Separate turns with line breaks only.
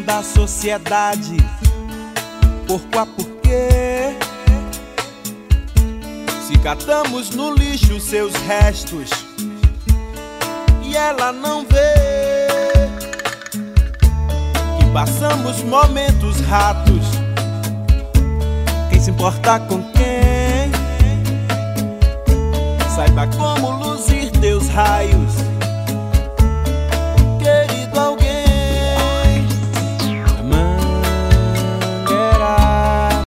da sociedade, porco a porquê. Se catamos no lixo seus restos e ela não vê que passamos momentos ratos, quem se importa com quem? Saiba como luzir teus raios